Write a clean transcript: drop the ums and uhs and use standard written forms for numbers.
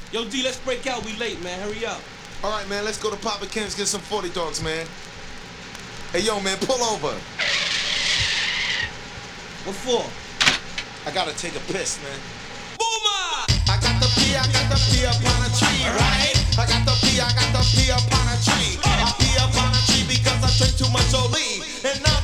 Yo, D, let's break out. We late, man. Hurry up. All right, man, let's go to Papa Ken's, get some 40 dogs, man. Hey, yo, man, pull over. What for? I gotta take a piss, man. Boomer! I got the pee upon a tree, right? I got the pee upon a tree. I pee upon a tree because I drink too much Oli. And now